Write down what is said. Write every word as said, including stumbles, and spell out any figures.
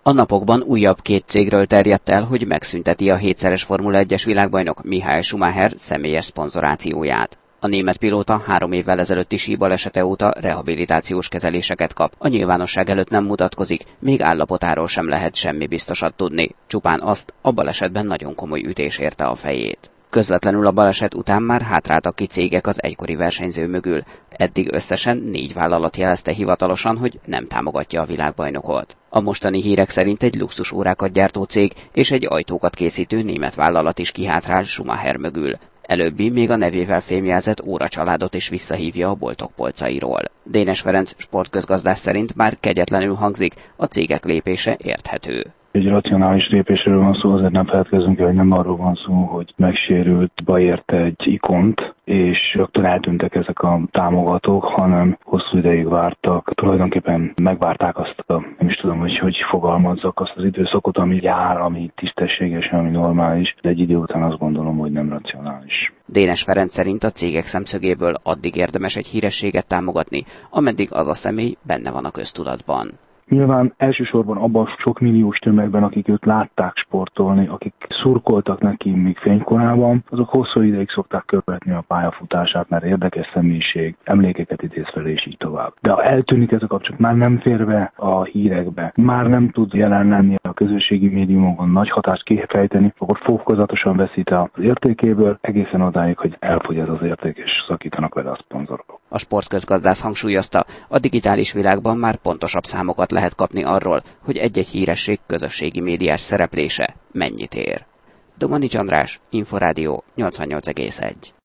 A napokban újabb két cégről terjedt el, hogy megszünteti a hétszeres Formula egyes világbajnok Michael Schumacher személyes szponzorációját. A német pilóta három évvel ezelőtti síbalesete óta rehabilitációs kezeléseket kap. A nyilvánosság előtt nem mutatkozik, még állapotáról sem lehet semmi biztosat tudni. Csupán azt, a balesetben nagyon komoly ütés érte a fejét. Közvetlenül a baleset után már hátráltak ki cégek az egykori versenyző mögül. Eddig összesen négy vállalat jelezte hivatalosan, hogy nem támogatja a világbajnokot. A mostani hírek szerint egy luxusórákat gyártó cég és egy ajtókat készítő német vállalat is kihátrál Schumacher mögül. Előbbi még a nevével fémjelzett Óra családot is visszahívja a boltok polcairól. Dénes Ferenc sportközgazdász szerint bár kegyetlenül hangzik, a cégek lépése érthető. Egy racionális lépésről van szó, azért nem feledkezzünk el, hogy nem arról van szó, hogy megsérült, beérte egy ikont, és rögtön eltűntek ezek a támogatók, hanem hosszú ideig vártak. Tulajdonképpen megvárták azt a, nem is tudom, hogy hogy fogalmazzak, azt az időszakot, ami jár, ami tisztességes, ami normális, de egy idő után azt gondolom, hogy nem racionális. Dénes Ferenc szerint a cégek szemszögéből addig érdemes egy hírességet támogatni, ameddig az a személy benne van a köztudatban. Nyilván elsősorban abban a sok milliós tömegben, akik őt látták sportolni, akik szurkoltak neki még fénykorában, azok hosszú ideig szokták követni a pályafutását, mert érdekes személyiség, emlékeket idéz fel, és így tovább. De ha eltűnik ez a kapcsolat, már nem fér be a hírekbe, már nem tud jelen lenni a közösségi médiumokon, nagy hatást kifejteni, akkor fokozatosan veszít az értékéből, egészen odáig, hogy elfogy ez az érték, és szakítanak vele a szponzorok. A sportközgazdász hangsúlyozta, a digitális világban már pontosabb számokat lehet kapni arról, hogy egy-egy híresség közösségi médiás szereplése mennyit ér. Domanics András, Inforádió nyolcvannyolc egész egy.